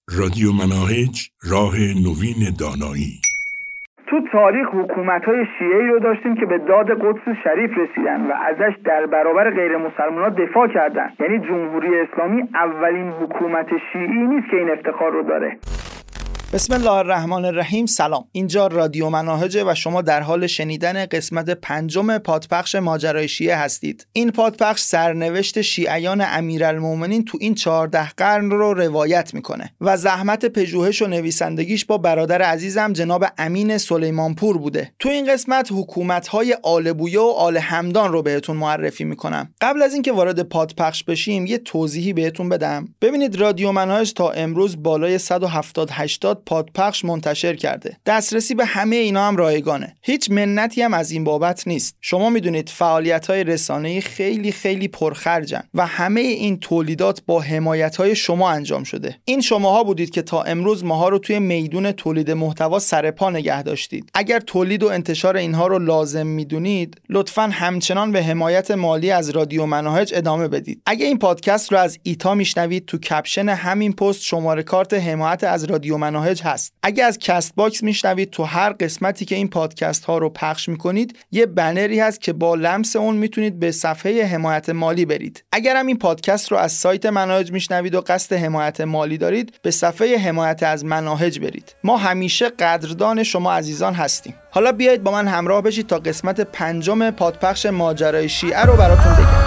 رادیو مناهج، راه نوین دانایی. تو تاریخ حکومت‌های شیعی رو داشتیم که به داد قدس شریف رسیدن و ازش در برابر غیر مسلمان‌ها دفاع کردن. یعنی جمهوری اسلامی اولین حکومت شیعی نیست که این افتخار رو داره. بسم الله الرحمن الرحیم. سلام، اینجا رادیو مناهجه و شما در حال شنیدن قسمت 5 پادپخش ماجرای شیعه هستید. این پادپخش سرنوشت شیعیان امیرالمومنین تو این 14 قرن رو روایت میکنه و زحمت پژوهش و نویسندگیش با برادر عزیزم جناب امین سلیمانپور بوده. تو این قسمت حکومت‌های آل بویه و آل همدان رو بهتون معرفی میکنم. قبل از اینکه وارد پادپخش بشیم یه توضیحی بهتون بدم. ببینید رادیو مناهج تا امروز بالای 170-80 پادپخش منتشر کرده. دسترسی به همه اینا هم رایگانه. هیچ منتی هم از این بابت نیست. شما میدونید فعالیت‌های رسانه‌ای خیلی پرخرجن و همه این تولیدات با حمایت‌های شما انجام شده. این شماها بودید که تا امروز ماها رو توی میدون تولید محتوا سر پا نگه داشتید. اگر تولید و انتشار اینها رو لازم میدونید، لطفاً همچنان به حمایت مالی از رادیو مناهج ادامه بدید. اگه این پادکست رو از ایتا میشنوید، تو کپشن همین پست شماره کارت حمایت از رادیو مناهج هست. اگه از کست باکس میشنوید، تو هر قسمتی که این پادکست ها رو پخش میکنید یه بنری هست که با لمس اون میتونید به صفحه حمایت مالی برید. اگر هم این پادکست رو از سایت مناهج میشنوید و قصد حمایت مالی دارید، به صفحه حمایت از مناهج برید. ما همیشه قدردان شما عزیزان هستیم. حالا بیایید با من همراه بشید تا قسمت 5 پادپخش ماجرای شیعه رو براتون بگم.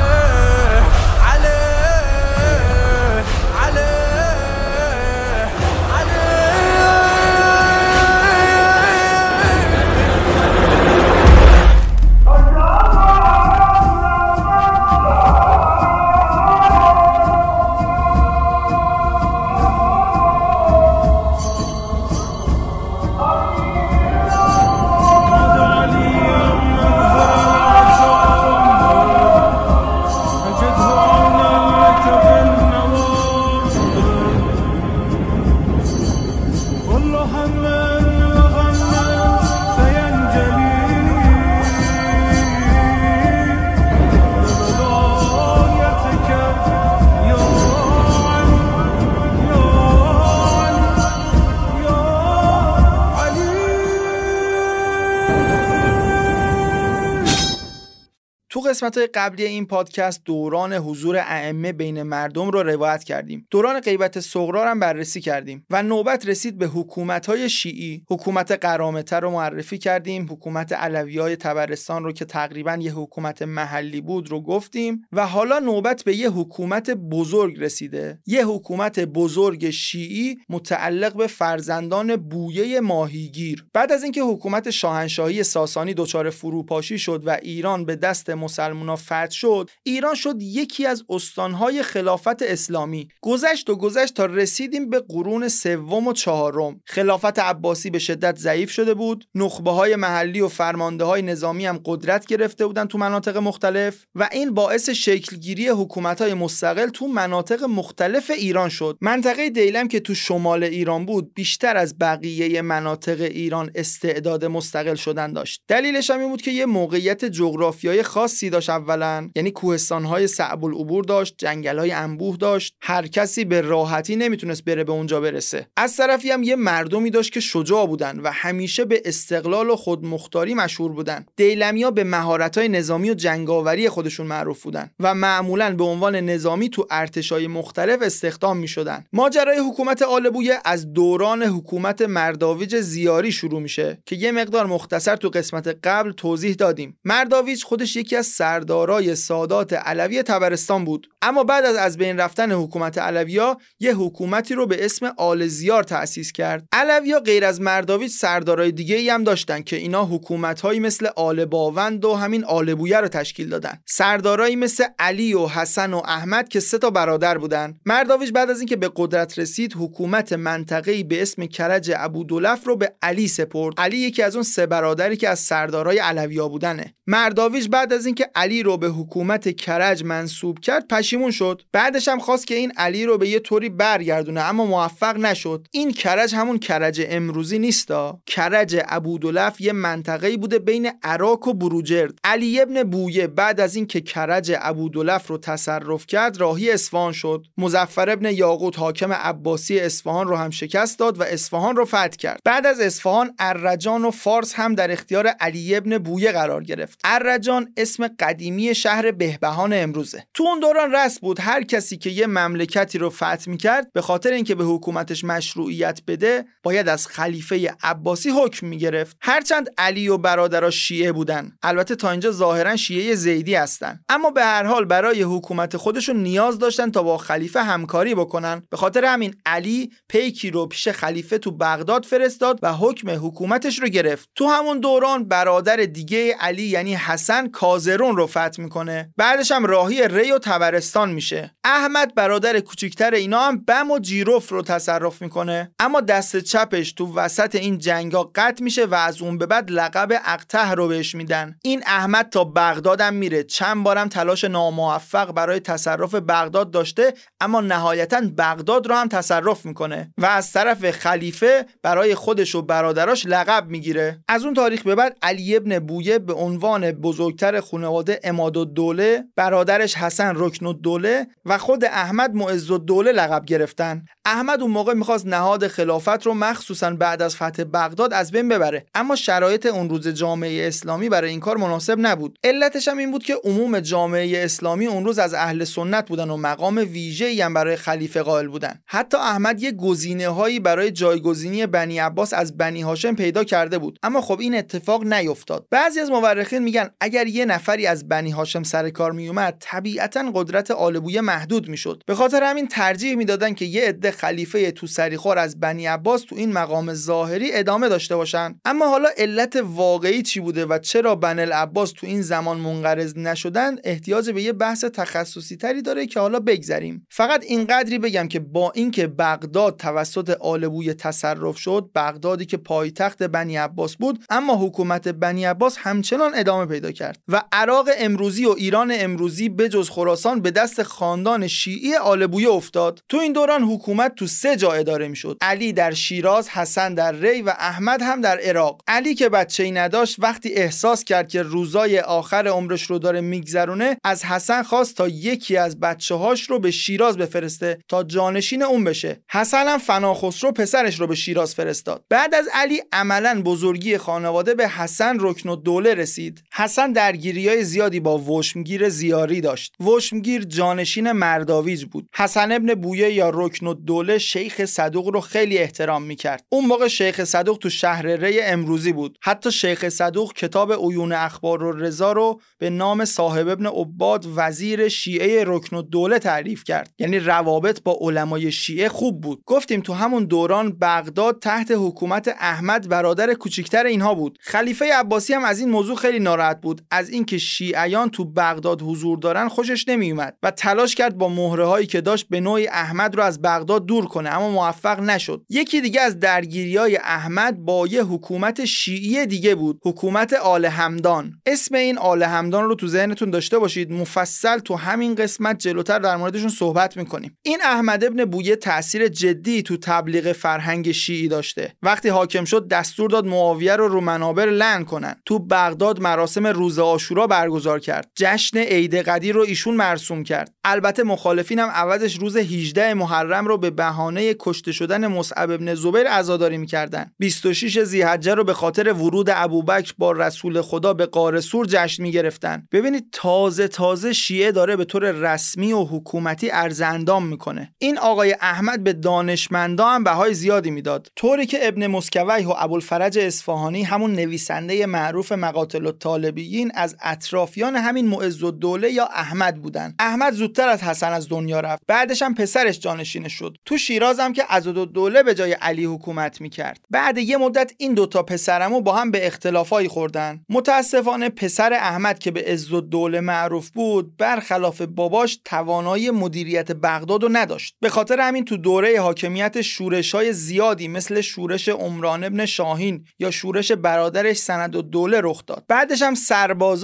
تو قسمت‌های قبلی این پادکست دوران حضور ائمه بین مردم رو روایت کردیم. دوران غیبت صغرا رو هم بررسی کردیم و نوبت رسید به حکومت‌های شیعی. حکومت قرامطه رو معرفی کردیم، حکومت علویای طبرستان رو که تقریباً یه حکومت محلی بود رو گفتیم و حالا نوبت به یه حکومت بزرگ رسیده. یه حکومت بزرگ شیعی متعلق به فرزندان بویه ماهیگیر. بعد از اینکه حکومت شاهنشاهی ساسانی دچار فروپاشی شد و ایران به دست مسلمان‌ها فتح شد، ایران شد یکی از استانهای خلافت اسلامی. گذشت تا رسیدیم به قرون 3 و 4. خلافت عباسی به شدت ضعیف شده بود، نخبه‌های محلی و فرمانده‌های نظامی هم قدرت گرفته بودن تو مناطق مختلف و این باعث شکلگیری حکومت‌های مستقل تو مناطق مختلف ایران شد. منطقه دیلم که تو شمال ایران بود بیشتر از بقیه مناطق ایران استعداد مستقل شدن داشت. دلیلش هم این بود که یه موقعیت جغرافیایی خاصی داشت. اولا یعنی کوهستان‌های صعب العبور داشت، جنگل‌های انبوه داشت، هر کسی به راحتی نمیتونست بره به اونجا برسه. از طرفی هم یه مردمی داشت که شجاع بودن و همیشه به استقلال و خودمختاری مشهور بودن. دیلمی‌ها به مهارت‌های نظامی و جنگاوری خودشون معروف بودن و معمولاً به عنوان نظامی تو ارتش‌های مختلف استخدام می‌شدن. ماجرای حکومت آل بویه از دوران حکومت مرداویج زیاری شروع میشه که یه مقدار مختصر تو قسمت قبل توضیح دادیم. مرداویج خودش یکی از سردارای سادات علوی طبرستان بود، اما بعد از بین رفتن حکومت علوی‌ها یه حکومتی رو به اسم آل زیار تأسیس کرد. علوی‌ها غیر از مرداویج سردارای دیگه‌ای هم داشتن که اینا حکومت‌هایی مثل آل باوند و همین آل بویه رو تشکیل دادن. سردارایی مثل علی و حسن و احمد که 3 برادر بودن. مرداویج بعد از اینکه به قدرت رسید حکومت منطقه‌ای به اسم کرج ابودولف رو به علی سپرد. علی یکی از اون 3 برادری که از سردارای علوی‌ها بودنه. مرداویج بعد از اینکه علی رو به حکومت کرج منسوب کرد پشیمون شد. بعدش هم خواست که این علی رو به یه طوری برگردونه اما موفق نشد. این کرج همون کرج امروزی نیستا. کرج ابودلف یه منطقه‌ای بوده بین عراق و بروجرد. علی ابن بویه بعد از این که کرج ابودلف رو تصرف کرد راهی اصفهان شد. مظفر ابن یاقوت حاکم عباسی اصفهان رو هم شکست داد و اصفهان رو فتح کرد. بعد از اصفهان ارجان و فارس هم در اختیار علی ابن بویه قرار گرفت. ارجان اسم قدیمی شهر بهبهان امروزه. تو اون دوران رسم بود هر کسی که یه مملکتی رو فتح می‌کرد به خاطر اینکه به حکومتش مشروعیت بده باید از خلیفه عباسی حکم می‌گرفت. هرچند علی و برادراش شیعه بودن، البته تا اینجا ظاهرا شیعه زیدی هستن، اما به هر حال برای حکومت خودشون نیاز داشتن تا با خلیفه همکاری بکنن. به خاطر همین علی پیکی رو پیش خلیفه تو بغداد فرستاد و حکم حکومتش رو گرفت. تو همون دوران برادر دیگه علی یعنی حسن کازرون رو فتح میکنه. بعدش هم راهی ری و طبرستان میشه. احمد برادر کوچیکتر اینا هم بم و جیروف رو تصرف میکنه، اما دست چپش تو وسط این جنگا قطع میشه و از اون به بعد لقب اقطه رو بهش میدن. این احمد تا بغداد هم میره، چند بارم تلاش ناموفق برای تصرف بغداد داشته اما نهایتاً بغداد رو هم تصرف میکنه و از طرف خلیفه برای خودش و برادراش لقب میگیره. از اون تاریخ به بعد علی ابن بویه به عنوان بزرگتر خانواده عمادالدوله، برادرش حسن رکنالدوله و خود احمد معزالدوله لقب گرفتن. احمد اون موقع میخواست نهاد خلافت رو مخصوصا بعد از فتح بغداد از بین ببره، اما شرایط اون روز جامعه اسلامی برای این کار مناسب نبود. علتش هم این بود که عموم جامعه اسلامی اون روز از اهل سنت بودن و مقام ویژه‌ای هم برای خلیفه قائل بودن. حتی احمد یه گزینه‌هایی برای جایگزینی بنی عباس از بنی هاشم پیدا کرده بود، اما خب این اتفاق نیفتاد. بعضی از مورخین میگن اگر یه نفری از بنی هاشم سر کار میومد طبیعتاً قدرت آل بویه محدود میشد. به خاطر همین ترجیح میدادن که یه عده خلیفه تو سریخور از بنی عباس تو این مقام ظاهری ادامه داشته باشن. اما حالا علت واقعی چی بوده و چرا بنی العباس تو این زمان منقرض نشدن احتیاج به یه بحث تخصصی تری داره که حالا بگذریم. فقط اینقدری بگم که با اینکه بغداد توسط آل بویه تصرف شد، بغدادی که پایتخت بنی عباس بود، اما حکومت بنی عباس همچنان ادامه پیدا کرد و عراق امروزی و ایران امروزی بجز خراسان به دست خاندان شیعی آل بویه افتاد. تو این دوران حکومت تو 3 جا اداره میشد: علی در شیراز، حسن در ری و احمد هم در عراق. علی که بچه‌ای نداشت وقتی احساس کرد که روزای آخر عمرش رو داره میگذرونه، از حسن خواست تا یکی از بچه‌هاش رو به شیراز بفرسته تا جانشین اون بشه. حسن هم فناخسرو پسرش رو به شیراز فرستاد. بعد از علی عملاً بزرگی خانواده به حسن رکنالدوله رسید. حسن درگیری‌های زیادی با وشمگیر زیاری داشت. وشمگیر جانشین مرداویج بود. حسن ابن بویه یا رکنالدوله شیخ صدوق رو خیلی احترام می‌کرد. اون موقع شیخ صدوق تو شهر ری امروزی بود. حتی شیخ صدوق کتاب عیون اخبار الرضا رو به نام صاحب ابن عباد وزیر شیعه رکنالدوله تعریف کرد. یعنی روابط با علمای شیعه خوب بود. گفتیم تو همون دوران بغداد تحت حکومت احمد برادر کوچیکتر اینها بود. خلیفه عباسی هم از این موضوع خیلی ناراحت بود، از اینکه شیعیان تو بغداد حضور دارن خوشش نمیومد و تلاش کرد با مهره‌هایی که داشت به نوعی احمد رو از بغداد دور کنه، اما موفق نشد. یکی دیگه از درگیری‌های احمد با یه حکومت شیعی دیگه بود، حکومت آل همدان. اسم این آل همدان رو تو ذهنتون داشته باشید، مفصل تو همین قسمت جلوتر در موردشون صحبت می‌کنیم. این احمد ابن بویه تأثیر جدی تو تبلیغ فرهنگ شیعی داشته. وقتی حاکم شد دستور داد معاویه رو منابر لعن کنن. تو بغداد مراسم روز عاشورا برگزار کرد. جشن عید قدیر رو ایشون مرسوم کرد. البته مخالفین هم عوضش روز 18 محرم رو به بهانه کشته شدن مصعب ابن زبیر عزاداری می‌کردن. 26 ذی‌حجه رو به خاطر ورود ابوبکر با رسول خدا به غار سور جشن می‌گرفتن. ببینید تازه شیعه داره به طور رسمی و حکومتی عرض اندام میکنه. این آقای احمد به دانشمندان هم بهای زیادی میداد، طوری که ابن مسکویه و ابوالفرج اصفهانی همون نویسنده معروف مقاتل الطالبیین از اطرافیان همین معزالدوله یا احمد بودن. احمد زودتر از حسن از دنیا رفت، بعدش هم پسرش جانشینش شد. تو شیراز هم که عضدالدوله به جای علی حکومت میکرد. بعد یه مدت این دوتا پسرمو با هم به اختلافایی خوردن. متاسفانه پسر احمد که به عزالدوله معروف بود برخلاف باباش توانایی مدیریت بغداد رو نداشت. به خاطر همین تو دوره حاکمیت شورش‌های زیادی مثل شورش عمران ابن شاهین یا شورش برادرش سندالدوله رخ داد. بعدش هم سربازای ترک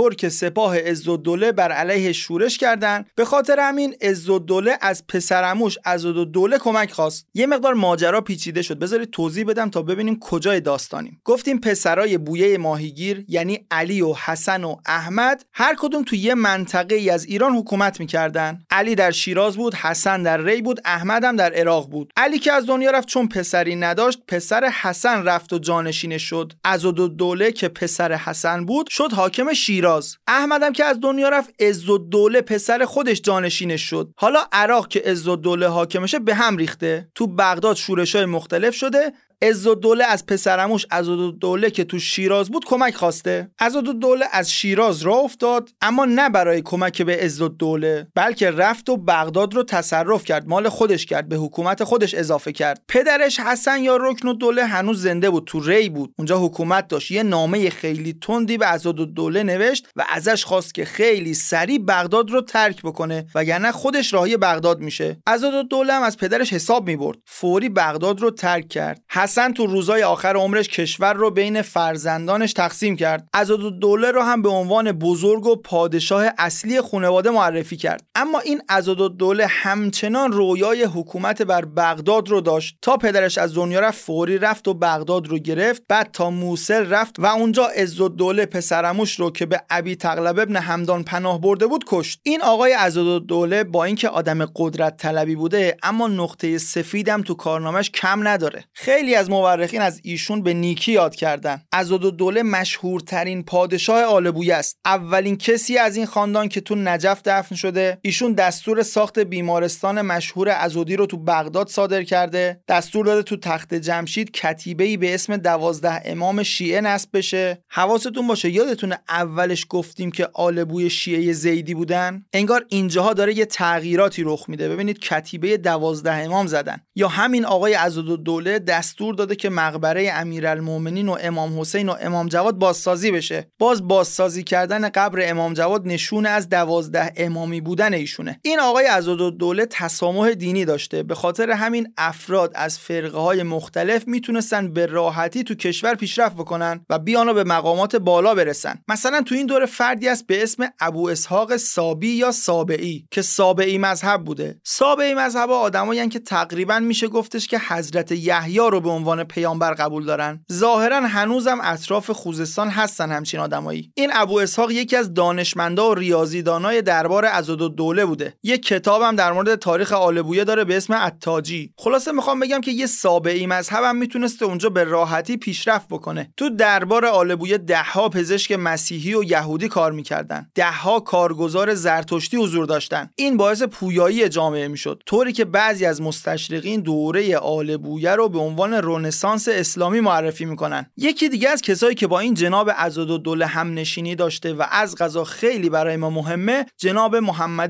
ترک سپاه عزالدوله بر علیه شورش کردند. به خاطر همین عزالدوله از پسرعموش عضدالدوله کمک خواست. یه مقدار ماجرا پیچیده شد، بذارید توضیح بدم تا ببینیم کجای داستانیم. گفتیم پسرای بویه ماهیگیر یعنی علی و حسن و احمد هر کدوم تو یه منطقه ای از ایران حکومت میکردن. علی در شیراز بود، حسن در ری بود، احمد هم در عراق بود. علی که از دنیا رفت چون پسری نداشت، پسر حسن رفت و جانشینش شد. عضدالدوله که پسر حسن بود شد حاکم شیراز. احمد هم که از دنیا رفت، عزالدوله پسر خودش جانشینش شد. حالا عراق که عزالدوله حاکمشه به هم ریخته. تو بغداد شورش‌های مختلف شده. عزالدوله از پسرعموش عضدالدوله که تو شیراز بود کمک خواسته. عضدالدوله از شیراز راه افتاد، اما نه برای کمک به عزالدوله، بلکه رفت و بغداد رو تصرف کرد، مال خودش کرد، به حکومت خودش اضافه کرد. پدرش حسن یا رکنالدوله هنوز زنده بود، تو ری بود، اونجا حکومت داشت. یه نامه خیلی تندی به عضدالدوله نوشت و ازش خواست که خیلی سریع بغداد رو ترک بکنه وگرنه خودش راهی بغداد میشه. عضدالدوله هم از پدرش حساب میبرد، فوری بغداد رو ترک کرد. حسن تو روزای آخر عمرش کشور رو بین فرزندانش تقسیم کرد. عضدالدوله رو هم به عنوان بزرگ و پادشاه اصلی خانواده معرفی کرد. اما این عضدالدوله همچنان رویای حکومت بر بغداد رو داشت. تا پدرش از دنیا رفت فوری رفت و بغداد رو گرفت، بعد تا موصل رفت و اونجا عزالدوله پسرعموش رو که به ابی تغلب ابن همدان پناه برده بود کشت. این آقای عضدالدوله با اینکه آدم قدرت طلبی بوده، اما نقطه سفیدم تو کارنامش کم نداره. خیلی از مورخین از ایشون به نیکی یاد کردن. عضدالدوله مشهورترین پادشاه آل بویه است. اولین کسی از این خاندان که تو نجف دفن شده. ایشون دستور ساخت بیمارستان مشهور عضدی رو تو بغداد صادر کرده. دستور داده تو تخت جمشید کتیبه‌ای به اسم 12 امام شیعه نصب بشه. حواستون باشه یادتونه اولش گفتیم که آل بویه شیعه زیدی بودن؟ انگار اینجاها داره یه تغییراتی رخ میده. ببینید کتیبه 12 امام زدن. یا همین آقای عضدالدوله دستور داده که مقبره امیرالمومنین و امام حسین و امام جواد بازسازی بشه. بازسازی کردن قبر امام جواد نشونه از 12 امامی بودن ایشونه. این آقای عضدالدوله تسامح دینی داشته، به خاطر همین افراد از فرقه‌های مختلف میتونستن به راحتی تو کشور پیشرفت بکنن و بیان و به مقامات بالا برسن. مثلا تو این دوره فردی است به اسم ابو اسحاق سابی یا سابعی که سابعی مذهب بوده. سابعی مذهب آدمایی که تقریبا میشه گفتش که حضرت یحیی رو به عنوان پیامبر قبول دارن. ظاهرا هنوزم اطراف خوزستان هستن همچین آدمایی. این ابو اسحاق یکی از دانشمندا و ریاضیدانای دربار عضدالدوله بوده. یک کتابم در مورد تاریخ آل بویه داره به اسم التاجی. خلاصه میخوام بگم که یه سابعی مذهبم میتونسته اونجا به راحتی پیشرفت بکنه. تو دربار آل بویه دهها پزشک مسیحی و یهودی کار میکردن. دهها کارگزار زرتشتی حضور داشتن. این باعث پویایی جامعه میشد، طوری که بعضی از مستشرقین دوره آل بویه رو به عنوان رنسانس اسلامی معرفی میکنن. یکی دیگه از کسایی که با این جناب عضدالدوله هم نشینی داشته و از قضا خیلی برای ما مهمه، جناب محمد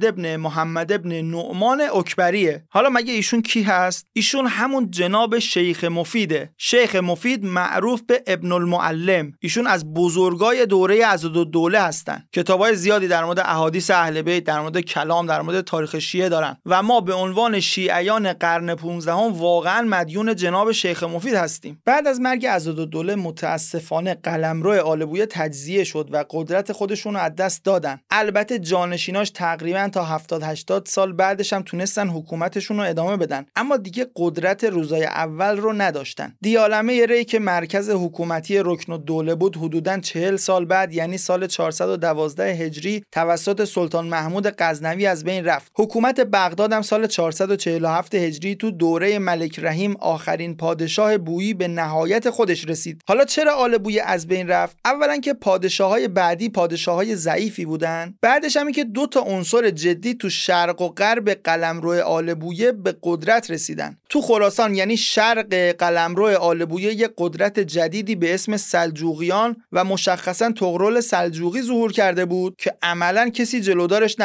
ابن نعمان اکبریه. حالا مگه ایشون کی هست؟ ایشون همون جناب شیخ مفیده. شیخ مفید معروف به ابن المعلم. ایشون از بزرگای دوره عضدالدوله هستن. کتابای زیادی در مورد احادیث اهل بیت، در مورد کلام، در مورد تاریخ شیعه دارن و ما به عنوان شیعیان قرن 15 واقعا مدیون جناب شیخ مفید هستیم. بعد از مرگ عضدالدوله متاسفانه قلمرو آل بویه تجزیه شد و قدرت خودشون رو از دست دادن. البته جانشیناش تقریبا تا 70-80 سال بعدش هم تونستن حکومتشون رو ادامه بدن، اما دیگه قدرت روزای اول رو نداشتن. دیالمه ری که مرکز حکومتی رکنالدوله بود حدوداً 40 سال بعد، یعنی سال 412 هجری، توسط سلطان محمود غزنوی از بین رفت. حکومت بغداد هم سال 447 هجری تو دوره ملک رحیم، آخرین پادشاه بویی، به نهایت خودش رسید. حالا چرا آل بویه از بین رفت؟ اولا که پادشاه‌های بعدی پادشاه‌های ضعیفی بودن، بعدش هم که دو تا عنصر جدی تو شرق و غرب قلمرو آل بویه به قدرت رسیدن. تو خراسان یعنی شرق قلمرو آل بویه یک قدرت جدیدی به اسم سلجوقیان و مشخصاً طغرل سلجوقی ظهور کرده بود که عملاً کسی جلودارش نبود.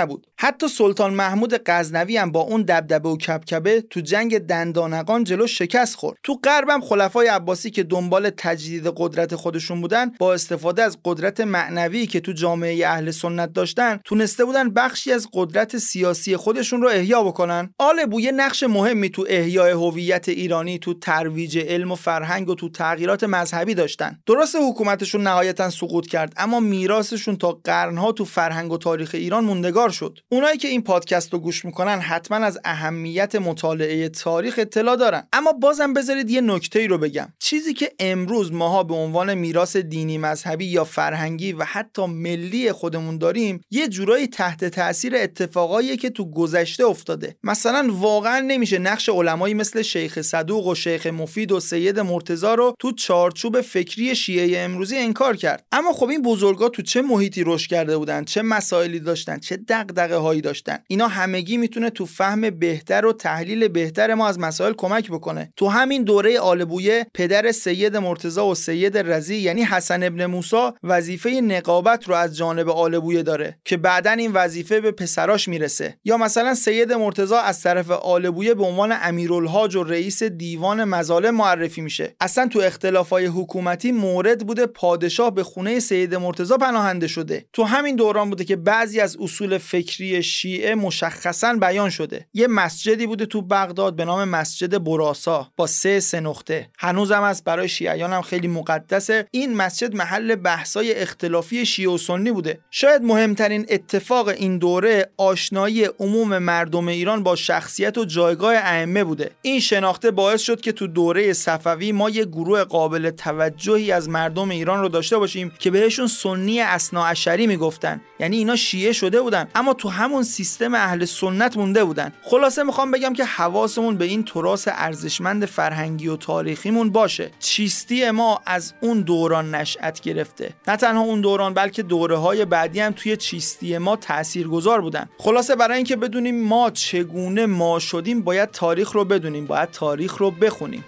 حتی سلطان محمود غزنوی هم با اون دبدبه و کبکبه تو جنگ دندانقان جلو شکست خورد. تو غرب هم خلفای عباسی که دنبال تجدید قدرت خودشون بودن، با استفاده از قدرت معنوی که تو جامعه اهل سنت داشتن، تونسته بودن بخشی از قدرت سیاسی خودشون رو احیا بکنن. آل بویه نقش مهمی تو احیای هویت ایرانی، تو ترویج علم و فرهنگ و تو تغییرات مذهبی داشتن. درست حکومتشون نهایتاً سقوط کرد، اما میراثشون تا قرنها تو فرهنگ و تاریخ ایران موندگار شد. اونایی که این پادکست رو گوش میکنن حتما از اهمیت مطالعه تاریخ اطلاع دارن. اما بازم بذارید یه نکته‌ای رو بگم. چیزی که امروز ماها به عنوان میراث دینی، مذهبی یا فرهنگی و حتی ملی خودمون داریم، یه جورایی تحت تاثیر اتفاقایی که تو گذشته افتاده. مثلا واقعا نمیشه نقش علمایی مثل شیخ صدوق و شیخ مفید و سید مرتضی رو تو چارچوب فکری شیعه امروزی انکار کرد. اما خب این بزرگا تو چه محیطی رشد کرده بودن، چه مسائلی داشتن، چه دغدغه‌هایی داشتن، اینا همگی میتونه تو فهم بهتر و تحلیل بهتر ما از مسائل کمک بکنه. تو همین دوره آل بویه پدر سید مرتضی و سید رضی یعنی حسن ابن موسی وظیفه نقابت رو از جانب آل بویه داره که بعداً این وظیفه به پسراش میرسه. یا مثلا سید مرتضی از طرف آل بویه به عنوان امیرالحاج و رئیس دیوان مظالم معرفی میشه. اصلا تو اختلافای حکومتی مورد بوده پادشاه به خونه سید مرتضی پناهنده شده. تو همین دوران بوده که بعضی از اصول فکری شیعه مشخصاً بیان شده. یه مسجدی بوده تو بغداد به نام مسجد براسا با 3 نقطه. هنوزم از برای شیعیان هم خیلی مقدسه. این مسجد محل بحث‌های اختلافی شیعه و سنی بوده. شاید مهمترین اتفاق این دوره آشنایی عموم مردم ایران با شخصیت و جایگاه ائمه بوده. این شناخته باعث شد که تو دوره صفوی ما یه گروه قابل توجهی از مردم ایران رو داشته باشیم که بهشون سنی اثناعشری میگفتن. یعنی اینا شیعه شده بودن اما تو همون سیستم اهل سنت مونده بودن. خلاصه میخوام بگم که حواسمون به این تراث ارزشمند فرهنگی و تاریخیمون باشه. چیستی ما از اون دوران نشأت گرفته. نه تنها اون دوران بلکه دوره‌های بعدی هم توی چیستی ما تاثیرگذار بودن. خلاصه برای اینکه بدونیم ما چگونه ما شدیم باید تاریخ رو بدونیم، باید تاریخ رو بخونیم.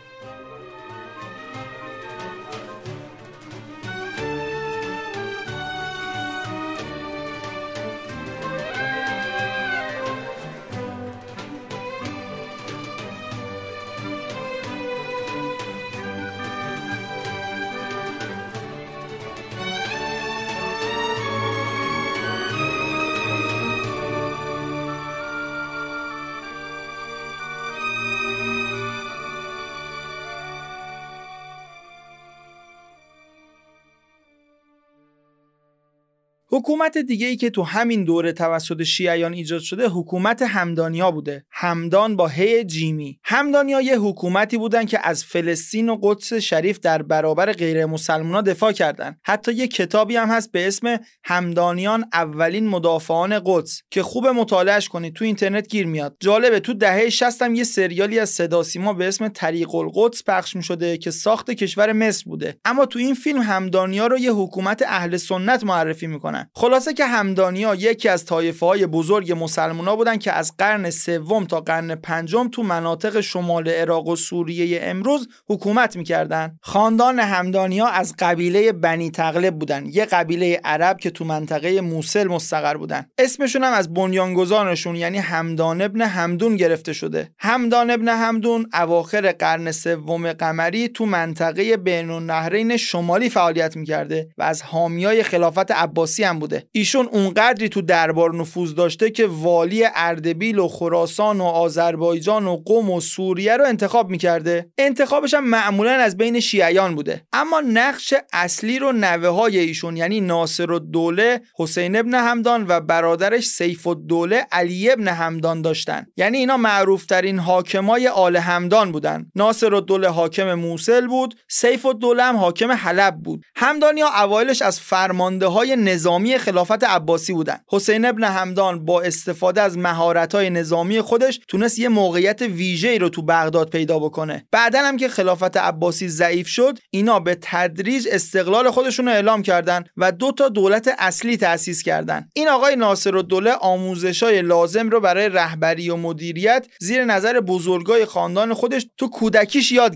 حکومت دیگه‌ای که تو همین دوره توسط شیعیان ایجاد شده حکومت همدانی‌ها بوده. همدان با هی جیمی. همدانی‌ها یه حکومتی بودن که از فلسطین و قدس شریف در برابر غیر مسلمان‌ها دفاع کردن. حتی یه کتابی هم هست به اسم همدانیان اولین مدافعان قدس که خوب مطالعهش کنید، تو اینترنت گیر میاد. جالبه تو دهه 60 هم یه سریالی از صدا سیما به اسم طریق القدس پخش می‌شده که ساخت کشور مصر بوده. اما تو این فیلم همدانی‌ها رو یه حکومت اهل سنت معرفی می‌کنن. خلاصه که همدانی‌ها یکی از طایفه‌های بزرگ مسلمان‌ها بودن که از قرن سوم تا قرن پنجم تو مناطق شمال عراق و سوریه امروز حکومت می‌کردن. خاندان همدانی‌ها از قبیله بنی تغلب بودن، یه قبیله عرب که تو منطقه موصل مستقر بودن. اسمشون هم از بنیانگذارشون یعنی همدان ابن همدون گرفته شده. همدان ابن همدون اواخر قرن سوم قمری تو منطقه بین‌النهرین شمالی فعالیت می‌کرده و از حامیای خلافت عباسی هم بوده. ایشون اونقدری تو دربار نفوذ داشته که والی اردبیل و خراسان و آذربایجان و قم و سوریه رو انتخاب می‌کرده. انتخابش هم معمولاً از بین شیعیان بوده. اما نقش اصلی رو نوه‌های ایشون یعنی ناصرالدوله حسین ابن همدان و برادرش سیف الدوله علی ابن همدان داشتن. یعنی اینا معروف‌ترین حاکمای آل همدان بودن. ناصرالدوله حاکم موصل بود، سیف الدوله هم حاکم حلب بود. همدانی‌ها اوایلش از فرمانده‌های نظامی خلافت عباسی بودن. حسین ابن همدان با استفاده از مهارت‌های نظامی خودش تونست یه موقعیت ویژه‌ای رو تو بغداد پیدا بکنه. بعداً هم که خلافت عباسی ضعیف شد، اینا به تدریج استقلال خودشون رو اعلام کردن و 2 دولت اصلی تأسیس کردن. این آقای ناصرالدوله آموزش‌های لازم رو برای رهبری و مدیریت زیر نظر بزرگای خاندان خودش تو کودکیش یاد گرفت.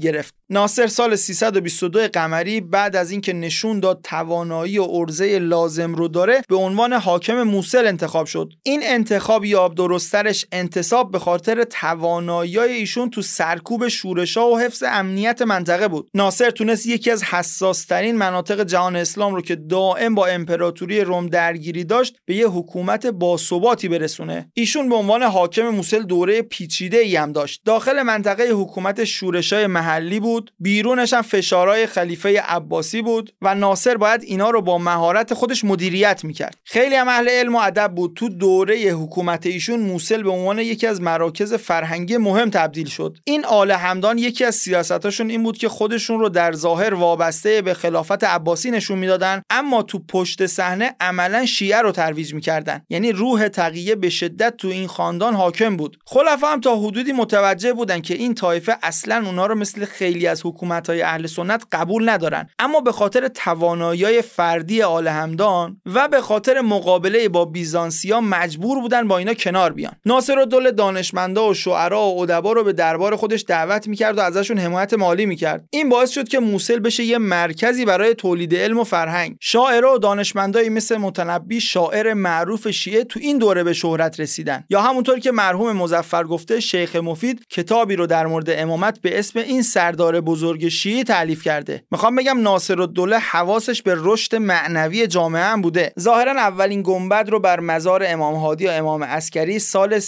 ناصر سال 322 قمری بعد از اینکه نشون داد توانایی و عرضه لازم رو داره به عنوان حاکم موصل انتخاب شد. این انتخاب یا درست‌ترش انتصاب به خاطر توانایی‌های ایشون تو سرکوب شورش‌ها و حفظ امنیت منطقه بود. ناصر تونست یکی از حساس‌ترین مناطق جهان اسلام رو که دائم با امپراتوری روم درگیری داشت به یه حکومت باثباتی برسونه. ایشون به عنوان حاکم موصل دوره پیچیده‌ای هم داشت. داخل منطقه حکومت شورش‌های محلی بود، بیرونش هم فشارهای خلیفه عباسی بود و ناصر باید اینا رو با مهارت خودش مدیریت میکرد. خیلی هم اهل علم و ادب بود. تو دوره حکومت ایشون موصل به عنوان یکی از مراکز فرهنگی مهم تبدیل شد. این آل همدان یکی از سیاستاشون این بود که خودشون رو در ظاهر وابسته به خلافت عباسی نشون میدادن، اما تو پشت صحنه عملاً شیعه رو ترویج میکردن. یعنی روح تقیه به شدت تو این خاندان حاکم بود. خلفا هم تا حدودی متوجه بودن که این طایفه اصلاً اونا رو مثل خیلی از حکومت‌های اهل سنت قبول ندارن، اما به خاطر توانایی‌های فردی آل همدان و به خاطر مقابله با بیزانسیا مجبور بودن با اینا کنار بیان. ناصرالدوله دانشمندا و شعرا و ادبا رو به دربار خودش دعوت می‌کرد و ازشون حمایت مالی می‌کرد. این باعث شد که موصل بشه یه مرکزی برای تولید علم و فرهنگ. شاعرها و دانشمندایی مثل متنبی، شاعر معروف شیعه، تو این دوره به شهرت رسیدن. یا همونطور که مرحوم مظفر گفته، شیخ مفید کتابی رو در مورد امامت به اسم این سردار بزرگ شیعه تألیف کرده. میخوام بگم ناصرالدوله حواسش به رشد معنوی جامعه هم بوده. ظاهرا اولین گنبد رو بر مزار امام هادی و امام عسکری سال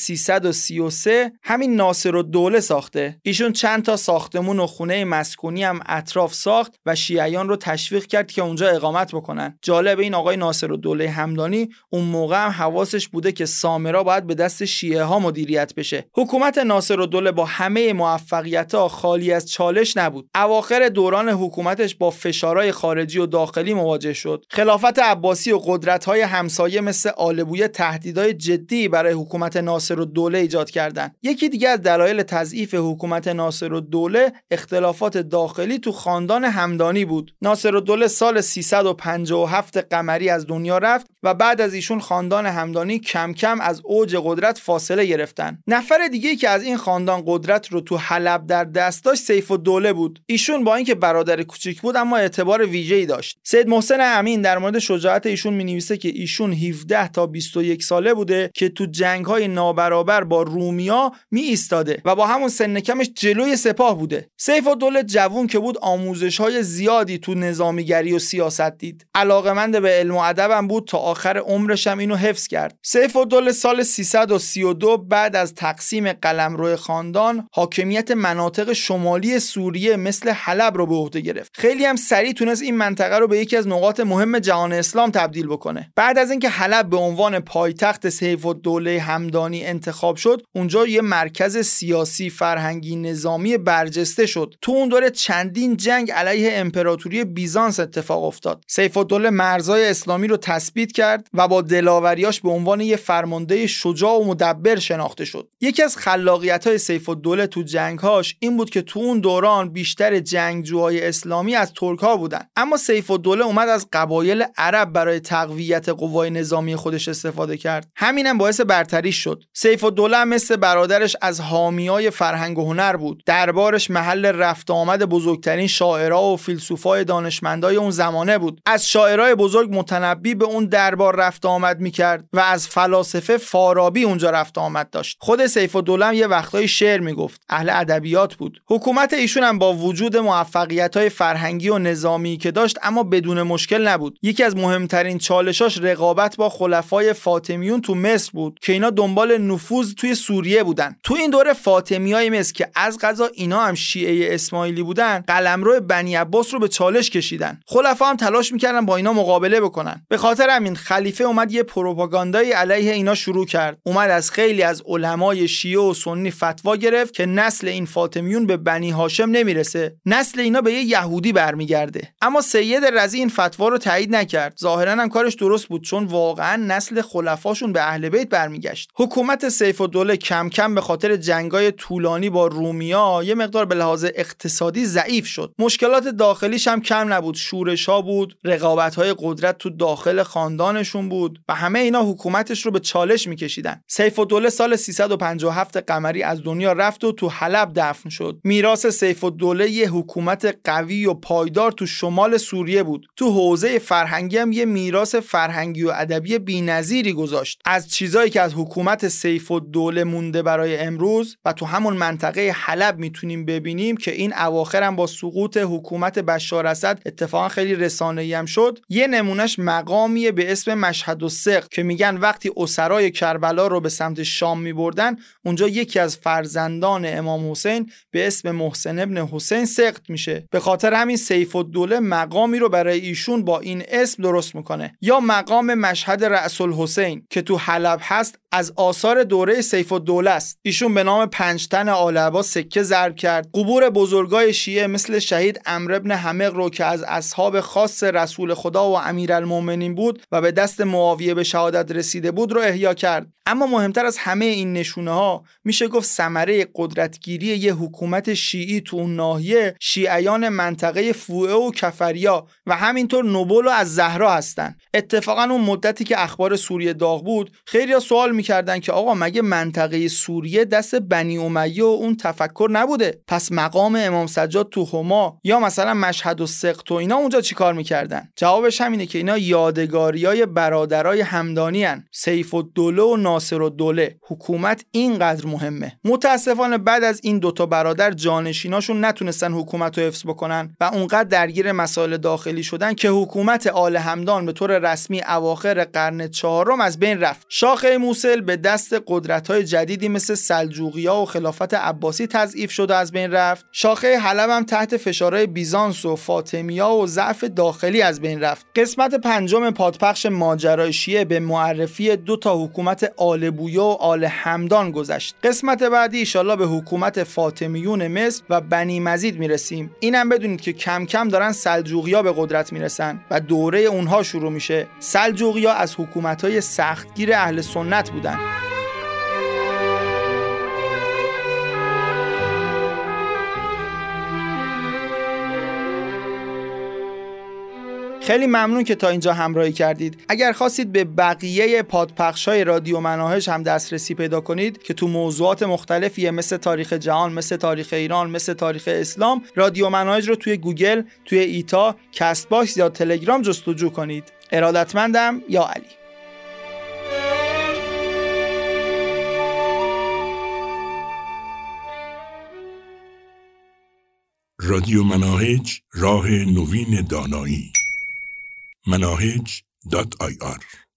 333 همین ناصرالدوله ساخته. ایشون چند تا ساختمون و خونه مسکونی هم اطراف ساخت و شیعیان رو تشویق کرد که اونجا اقامت بکنن. جالب، این آقای ناصرالدوله همدانی اون موقع هم حواسش بوده که سامرا باید به دست شیعه ها مدیریت بشه. حکومت ناصرالدوله با همه موفقیت‌ها خالی از چالش نبود. اواخر دوران حکومتش با فشارهای خارجی و داخلی مواجه شد. خلافت عباسی و قدرت‌های همسایه مثل آل بویه تهدیدهای جدی برای حکومت ناصرالدوله ایجاد کردند. یکی دیگه از دلایل تضعیف حکومت ناصرالدوله اختلافات داخلی تو خاندان همدانی بود. ناصرالدوله سال 357 قمری از دنیا رفت و بعد از ایشون خاندان همدانی کم کم از اوج قدرت فاصله گرفتن. نفر دیگه‌ای که از این خاندان قدرت رو تو حلب در دست داشت سیف‌الدوله بود. ایشون با اینکه برادر کوچیک بود اما اعتبار ویژه‌ای داشت. سید محسن امین در مورد شجاعت ایشون می‌نویسه که ایشون 17 تا 21 ساله بوده که تو جنگ‌های نابرابر با رومیا می ایستاده و با همون سن کمش جلوی سپاه بوده. سیف‌الدوله جوون که بود آموزش‌های زیادی تو نظامیگری و سیاست دید. علاقه‌مند به علم و ادب هم بود، تا آخر عمرش هم اینو حفظ کرد. سیف‌الدوله سال 332 بعد از تقسیم قلمرو خاندان حاکمیت مناطق شمالی سوریه مثل حلب رو به عهده گرفت. خیلی هم سریع تونست این منطقه رو به یکی از نقاط مهم جهان اسلام تبدیل بکنه. بعد از اینکه حلب به عنوان پایتخت سیف‌الدوله همدانی انتخاب شد، اونجا یه مرکز سیاسی، فرهنگی، نظامی برجسته شد. تو اون دوره چندین جنگ علیه امپراتوری بیزانس اتفاق افتاد. سیف‌الدوله مرزهای اسلامی رو تثبیت کرد و با دلاوریاش به عنوان یه فرمانده شجاع و مدبر شناخته شد. یکی از خلاقیت‌های سیف‌الدوله تو جنگ‌هاش این بود که تو اون دوران بیشتر جنگجوهای اسلامی از ترک‌ها بودن، اما سیف‌الدوله اومد از قبایل عرب برای تقویت قوای نظامی خودش استفاده کرد. همینم باعث برتری شد. سیف‌الدوله مثل برادرش از حامیای فرهنگ و هنر بود. دربارش محل رفت آمد بزرگترین شاعرها و فیلسوفای دانشمندای اون زمانه بود. از شاعرای بزرگ متنبی به اون دربار رفت آمد می‌کرد و از فلاسفه فارابی اونجا رفت آمد داشت. خود سیف‌الدوله یه وقتای شعر میگفت. اهل ادبیات بود. حکومت ایشون هم با وجود موفقیت‌های فرهنگی و نظامی که داشت اما بدون مشکل نبود. یکی از مهمترین چالشاش رقابت با خلفای فاطمیون تو مصر بود که اینا دنبال نفوذ توی سوریه بودن. تو این دوره فاطمیای مصر که از قضا اینا هم شیعه اسماعیلی بودن، قلمرو بنی عباس رو به چالش کشیدن. خلفا هم تلاش میکردن با اینا مقابله بکنن. به خاطر همین خلیفه اومد یه پروپاگاندای علیه اینا شروع کرد. اومد از خیلی از علمای شیعه و سنی فتوا گرفت که نسل این فاطمیون به بنی هاشم نمیرسه، نسل اینا به یه یهودی برمیگرده. اما سید رضی این فتوا رو تایید نکرد. ظاهرا هم کارش درست بود، چون واقعا نسل خلفاشون به اهل بیت برمیگشت. حکومت سیف‌الدوله کم کم به خاطر جنگای طولانی با رومیا یه مقدار به لحاظ اقتصادی ضعیف شد. مشکلات داخلیش هم کم نبود. شورش‌ها بود، رقابت‌های قدرت تو داخل خاندانشون بود و همه اینا حکومتش رو به چالش می‌کشیدن. سیف‌الدوله سال 357 قمری از دنیا رفت و تو حلب دفن شد. میراث سیف‌الدوله الدوله یه حکومت قوی و پایدار تو شمال سوریه بود. تو حوزه فرهنگی هم یه میراث فرهنگی و ادبی بی‌نظیری گذاشت. از چیزایی که از حکومت سیف الدوله مونده برای امروز و تو همون منطقه حلب میتونیم ببینیم که این اواخر هم با سقوط حکومت بشار اسد اتفاقا خیلی رسانه‌ای هم شد. یه نمونهش مقامیه به اسم مشهد السقط که میگن وقتی اسرای کربلا رو به سمت شام میبردن، اونجا یکی از فرزندان امام حسین به اسم محسن ابن حسین سقط میشه. به خاطر همین سیف الدوله مقامی رو برای ایشون با این اسم درست میکنه. یا مقام مشهد رأس الحسین که تو حلب هست، از آثار دوره سیف الدوله است. ایشون به نام 5 تن آل عباس سکه ضرب کرد. قبور بزرگای شیعه مثل شهید عمرو بن حمق رو که از اصحاب خاص رسول خدا و امیرالمومنین بود و به دست معاویه به شهادت رسیده بود رو احیا کرد. اما مهمتر از همه این نشونه ها میشه گفت ثمره قدرتگیری یه حکومت شیعی تو اون ناحیه شیعیان منطقه فوئه و کفریا و همینطور نوبل و از زهرا هستن. اتفاقا اون مدتی که اخبار سوریه داغ بود، خیلی‌ها سوال میکردن که آقا مگه منطقه سوریه دست بنی امیه و اون تفکر نبوده؟ پس مقام امام سجاد تو هما یا مثلا مشهد السقط و اینا اونجا چیکار میکردن؟ جوابش همینه که اینا یادگاریای برادرای همدانی ان، سیف الدوله و ناصر الدوله. حکومت اینقدر مهمه. متاسفانه بعد از این دوتا برادر جانشیناشون نتونستن حکومت رو حفظ بکنن و اونقدر درگیر مسائل داخلی شدن که حکومت آل همدان به طور رسمی اواخر قرن 4 از بین رفت. شاخه موصل به دست قدرت‌های جدیدی مثل سلجوقی‌ها و خلافت عباسی تضعیف شد و از بین رفت. شاخه حلب هم تحت فشارهای بیزانس و فاطمی‌ها و ضعف داخلی از بین رفت. قسمت 5 پادپخش ماجرای شیعه به معرفی 2 حکومت آل بویه و آل همدان گذشت. قسمت بعدی ان شاءالله به حکومت فاطمیون مصر و بنی مزید میرسیم. اینم بدونید که کم کم دارن سلجوقی‌ها به قدرت میرسن و دوره اونها شروع میشه. سلجوقی‌ها از حکومت‌های سختگیر اهل سنت بودن. خیلی ممنون که تا اینجا همراهی کردید. اگر خواستید به بقیه پادپخش‌های رادیو مناهج هم دسترسی پیدا کنید که تو موضوعات مختلفیه مثل تاریخ جهان، مثل تاریخ ایران، مثل تاریخ اسلام، رادیو مناهج رو توی گوگل، توی ایتا، کست باکس یا تلگرام جستجو کنید. ارادتمندم، یا علی. رادیو مناهج، راه نوین دانایی. مناهج.ir